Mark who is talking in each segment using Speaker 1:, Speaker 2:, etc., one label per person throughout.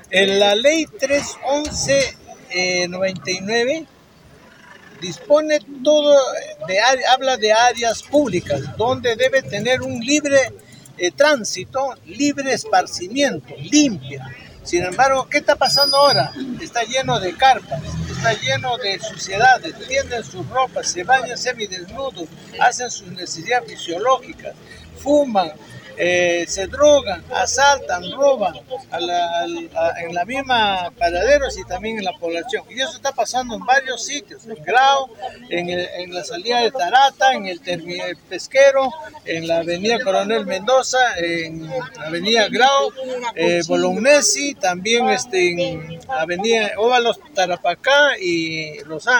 Speaker 1: En la ley 311-99 dispone todo, habla de áreas públicas donde debe tener un libre tránsito, libre esparcimiento, limpia. Sin embargo, ¿qué está pasando ahora? Está lleno de carpas, está lleno de suciedades, tienden sus ropas, se bañan semidesnudos, hacen sus necesidades fisiológicas, fuman, se drogan, asaltan, roban en la misma paraderos y también en la población. Y eso está pasando en varios sitios, en Grau, en la salida de Tarata, en el pesquero, en la avenida Coronel Mendoza, en la avenida Grau, Bolognesi, también en avenida Óvalos Tarapacá y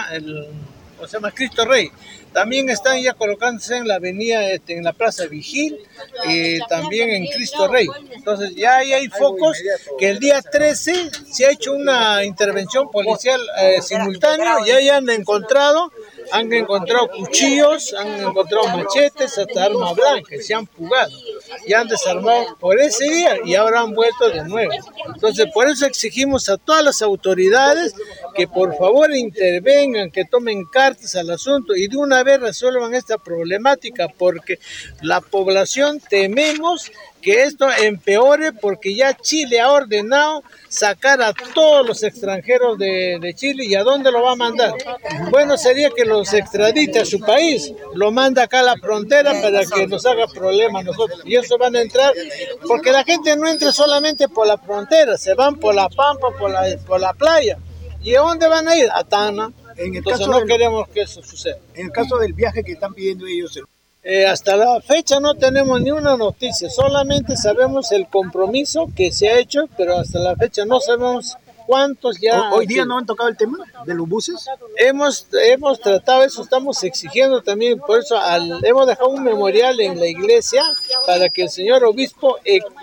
Speaker 1: Cristo Rey. También están ya colocándose en la avenida, en la Plaza Vigil, también en Cristo Rey. Entonces ya ahí hay focos que el día 13 se ha hecho una intervención policial simultánea y ahí han encontrado cuchillos, han encontrado machetes, hasta armas blancas, se han fugado y han desarmado por ese día y ahora han vuelto de nuevo. Entonces por eso exigimos a todas las autoridades que por favor intervengan, que tomen cartas al asunto y de una vez resuelvan esta problemática, porque la población tememos que esto empeore, porque ya Chile ha ordenado sacar a todos los extranjeros de Chile. ¿Y a dónde lo va a mandar? Bueno, sería que los extradite a su país, lo manda acá a la frontera para que nos haga problemas a nosotros. Y eso van a entrar, porque la gente no entra solamente por la frontera, se van por la pampa, por la playa. ¿Y a dónde van a ir? A Tana. Entonces no queremos que eso suceda.
Speaker 2: En el caso del viaje que están pidiendo ellos...
Speaker 1: Hasta la fecha no tenemos ni una noticia, solamente sabemos el compromiso que se ha hecho, pero hasta la fecha no sabemos cuántos ya...
Speaker 2: ¿Hoy día no han tocado el tema de los buses?
Speaker 1: Hemos tratado eso, estamos exigiendo también, por eso hemos dejado un memorial en la iglesia para que el señor obispo,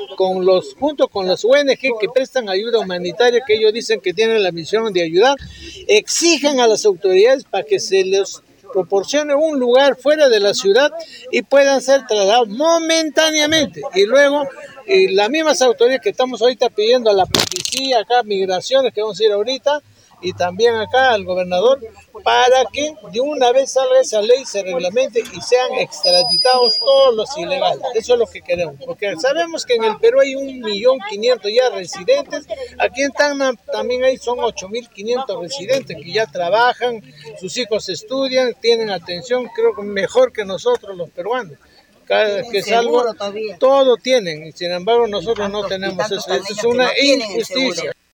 Speaker 1: junto con las ONG que prestan ayuda humanitaria, que ellos dicen que tienen la misión de ayudar, exijan a las autoridades para que se les proporcione un lugar fuera de la ciudad y puedan ser trasladados momentáneamente. Y luego las mismas autoridades que estamos ahorita pidiendo a la policía, acá migraciones, que vamos a ir ahorita, y también acá al gobernador, para que de una vez salga esa ley, se reglamente y sean extraditados todos los ilegales. Eso es lo que queremos, porque sabemos que en el Perú hay 1.500.000 ya residentes. Aquí en Tacna también son 8.500 residentes que ya trabajan, sus hijos estudian, tienen atención, creo que mejor que nosotros los peruanos. Que es algo, todo tienen, y sin embargo nosotros no tenemos eso. Eso es una injusticia.